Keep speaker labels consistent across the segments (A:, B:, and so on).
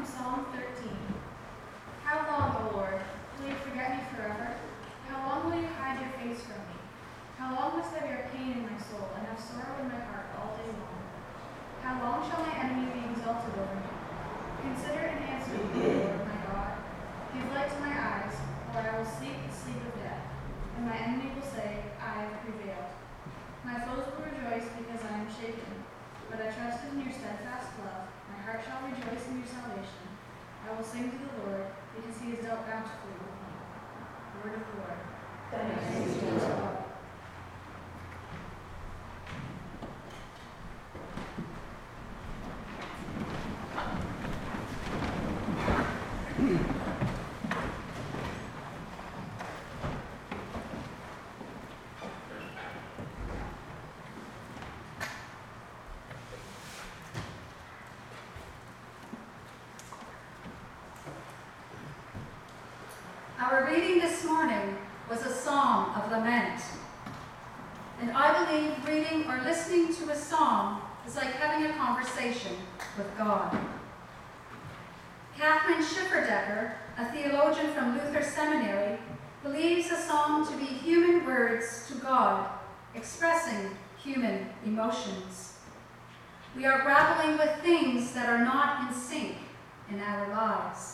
A: Psalm 13. How long, O Lord, will you forget me forever? How long will you hide your face from me? How long must I bear pain in my soul and have sorrow in my heart all day long? How long shall my enemy be exalted over me? Consider and answer me, O Lord, my God. Give light to my eyes, or I will sleep the sleep of death, and my enemy will say, I have prevailed. My foes will rejoice because I am shaken, but I trusted in your steadfast love. My heart shall rejoice in your salvation. I will sing to the Lord, because he has dealt bountifully with me. Word of the Lord.
B: Thanks be to God.
C: Our reading this morning was a psalm of lament. And I believe reading or listening to a psalm is like having a conversation with God. Catherine Schifferdecker, a theologian from Luther Seminary, believes a psalm to be human words to God, expressing human emotions. We are grappling with things that are not in sync in our lives.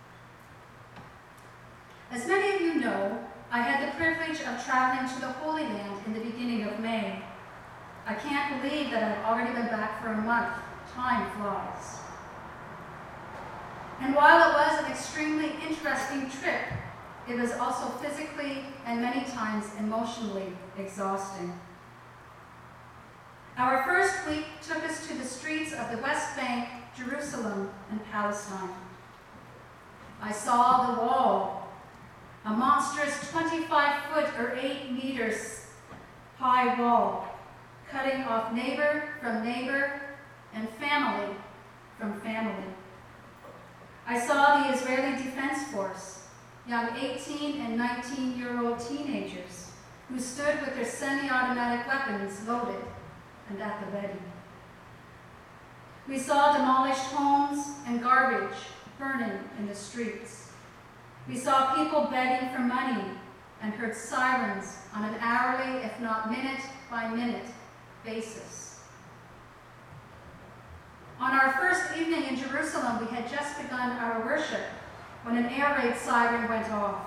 C: As many of you know, I had the privilege of traveling to the Holy Land in the beginning of May. I can't believe that I've already been back for a month. Time flies. And while it was an extremely interesting trip, it was also physically and many times emotionally exhausting. Our first week took us to the streets of the West Bank, Jerusalem, and Palestine. I saw the Wall, a monstrous 25-foot or 8 meters high wall, cutting off neighbor from neighbor and family from family. I saw the Israeli Defense Force, young 18 and 19-year-old teenagers who stood with their semi-automatic weapons loaded and at the ready. We saw demolished homes and garbage burning in the streets. We saw people begging for money and heard sirens on an hourly, if not minute-by-minute basis. On our first evening in Jerusalem, we had just begun our worship when an air raid siren went off.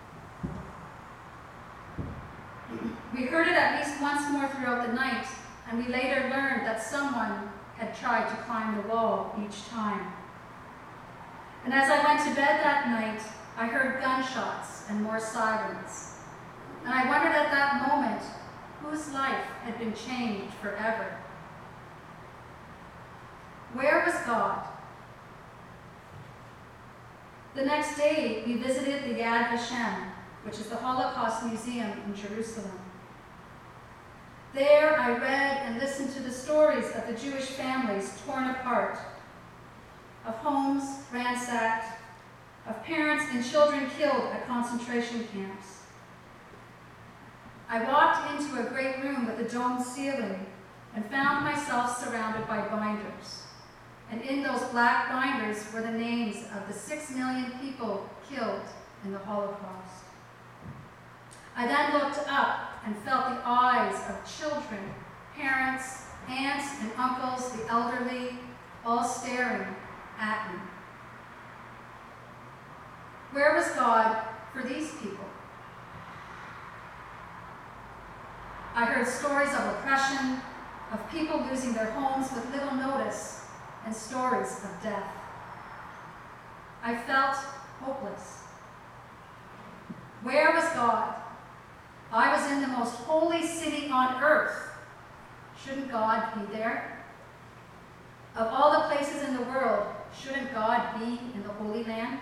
C: We heard it at least once more throughout the night, and we later learned that someone had tried to climb the wall each time. And as I went to bed that night, I heard gunshots and more sirens. And I wondered at that moment whose life had been changed forever. Where was God? The next day, we visited the Yad Vashem, which is the Holocaust Museum in Jerusalem. There, I read and listened to the stories of the Jewish families torn apart, of homes ransacked, of parents and children killed at concentration camps. I walked into a great room with a domed ceiling and found myself surrounded by binders. And in those black binders were the names of the 6 million people killed in the Holocaust. I then looked up and felt the eyes of children, parents, aunts and uncles, the elderly, all staring at me. Where was God for these people? I heard stories of oppression, of people losing their homes with little notice, and stories of death. I felt hopeless. Where was God? I was in the most holy city on earth. Shouldn't God be there? Of all the places in the world, shouldn't God be in the Holy Land?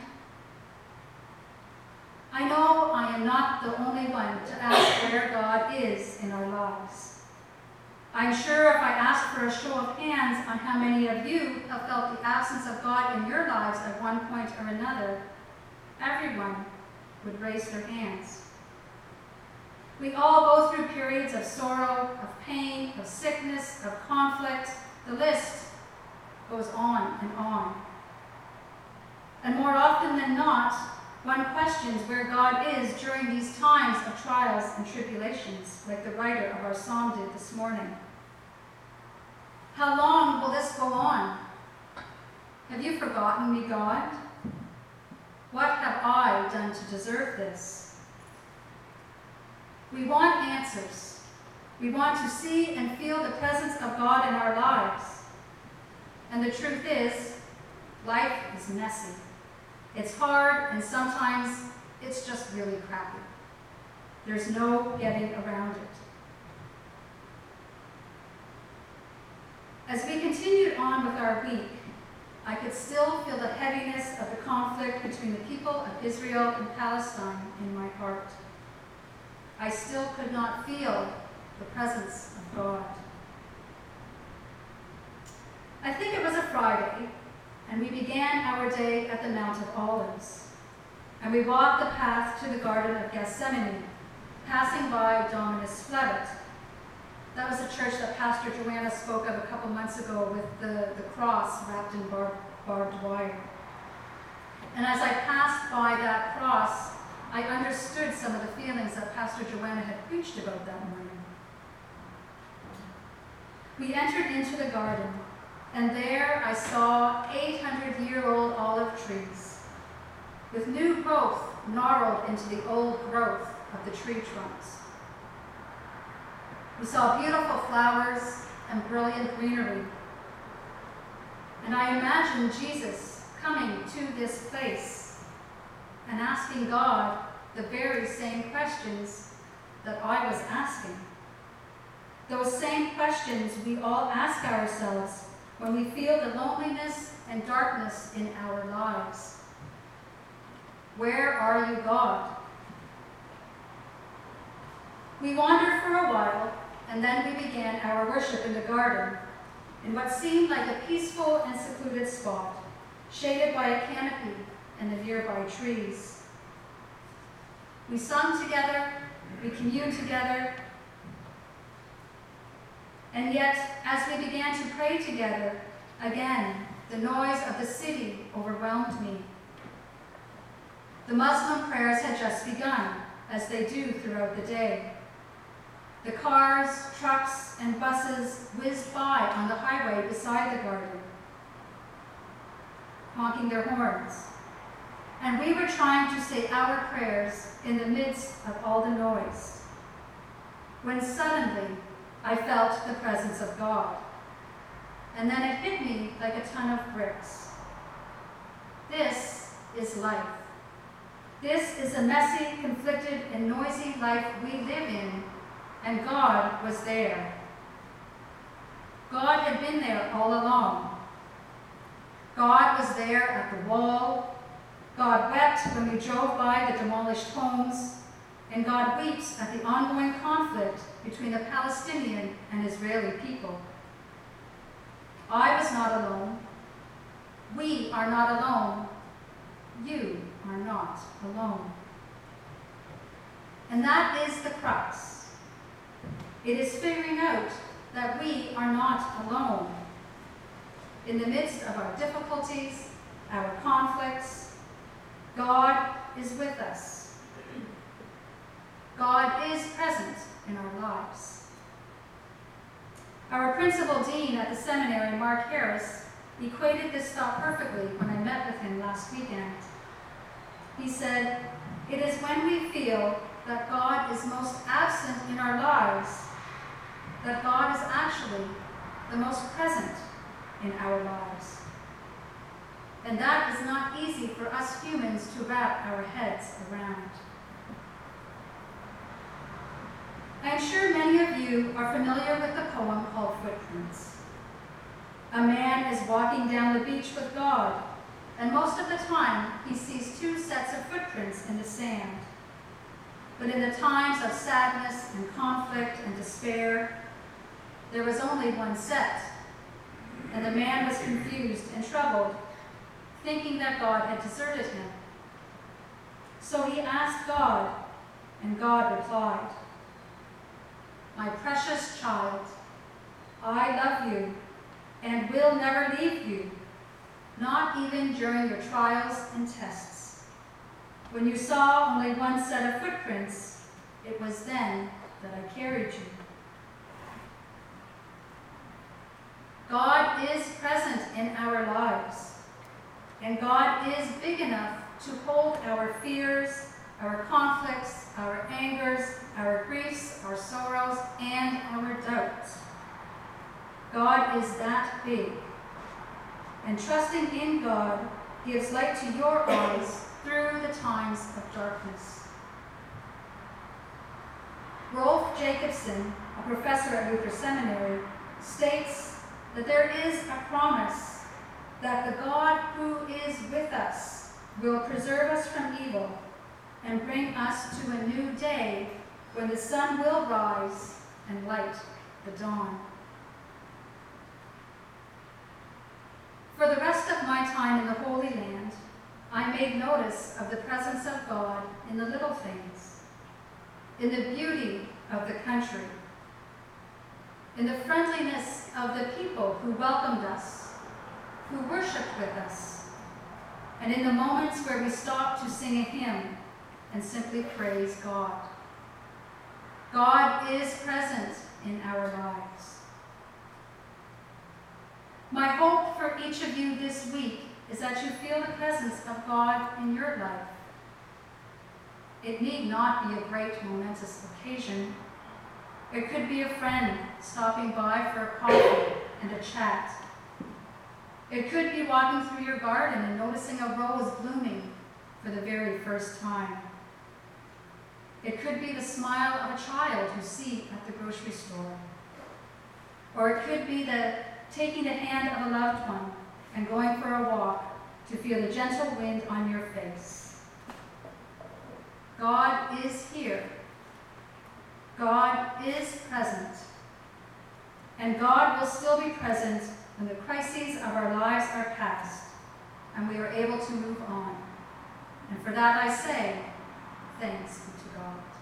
C: I know I am not the only one to ask where God is in our lives. I'm sure if I asked for a show of hands on how many of you have felt the absence of God in your lives at one point or another, everyone would raise their hands. We all go through periods of sorrow, of pain, of sickness, of conflict. The list goes on and on. And more often than not, one questions where God is during these times of trials and tribulations, like the writer of our psalm did this morning. How long will this go on? Have you forgotten me, God? What have I done to deserve this? We want answers. We want to see and feel the presence of God in our lives. And the truth is, life is messy. It's hard, and sometimes it's just really crappy. There's no getting around it. As we continued on with our week, I could still feel the heaviness of the conflict between the people of Israel and Palestine in my heart. I still could not feel the presence of God. I think it was a Friday, and we began our day at the Mount of Olives. And we walked the path to the Garden of Gethsemane, passing by Dominus Flevit. That was a church that Pastor Joanna spoke of a couple months ago with the cross wrapped in barbed wire. And as I passed by that cross, I understood some of the feelings that Pastor Joanna had preached about that morning. We entered into the garden, and there I saw 800-year-old olive trees, with new growth gnarled into the old growth of the tree trunks. We saw beautiful flowers and brilliant greenery. And I imagined Jesus coming to this place and asking God the very same questions that I was asking. Those same questions we all ask ourselves when we feel the loneliness and darkness in our lives. Where are you, God? We wandered for a while, and then we began our worship in the garden, in what seemed like a peaceful and secluded spot, shaded by a canopy and the nearby trees. We sung together, we communed together, and yet, as we began to pray together, again, the noise of the city overwhelmed me. The Muslim prayers had just begun, as they do throughout the day. The cars, trucks, and buses whizzed by on the highway beside the garden, honking their horns. And we were trying to say our prayers in the midst of all the noise, when suddenly I felt the presence of God. And then it hit me like a ton of bricks. This is life. This is a messy, conflicted, and noisy life we live in, and God was there. God had been there all along. God was there at the wall. God wept when we drove by the demolished homes, and God weeps at the ongoing conflict between the Palestinian and Israeli people. I was not alone. We are not alone. You are not alone. And that is the crux. It is figuring out that we are not alone. In the midst of our difficulties, our conflicts, God is with us. God is present in our lives. Our principal dean at the seminary, Mark Harris, equated this thought perfectly when I met with him last weekend. He said, "It is when we feel that God is most absent in our lives that God is actually the most present in our lives." And that is not easy for us humans to wrap our heads around. I am sure many of you are familiar with the poem called Footprints. A man is walking down the beach with God, and most of the time he sees two sets of footprints in the sand. But in the times of sadness and conflict and despair, there was only one set, and the man was confused and troubled, thinking that God had deserted him. So he asked God, and God replied, "My precious child, I love you and will never leave you. not even during your trials and tests. When you saw only one set of footprints, it was then that I carried you. God is present in our lives, and God is big enough to hold our fears, our conflicts, our angers, our griefs, our sorrows, and our doubts. God is that big, and trusting in God gives light to your eyes through the times of darkness. Rolf Jacobson, a professor at Luther Seminary, states that there is a promise that the God who is with us will preserve us from evil and bring us to a new day when the sun will rise and light the dawn. For the rest of my time in the Holy Land, I made notice of the presence of God in the little things, in the beauty of the country, in the friendliness of the people who welcomed us, who worshiped with us, and in the moments where we stopped to sing a hymn and simply praise God. God is present in our lives. My hope for each of you this week is that you feel the presence of God in your life. It need not be a great momentous occasion. It could be a friend stopping by for a coffee and a chat. It could be walking through your garden and noticing a rose blooming for the very first time. It could be the smile of a child you see at the grocery store. Or it could be taking the hand of a loved one and going for a walk to feel the gentle wind on your face. God is here. God is present. And God will still be present when the crises of our lives are past and we are able to move on. And for that I say, thanks be to God.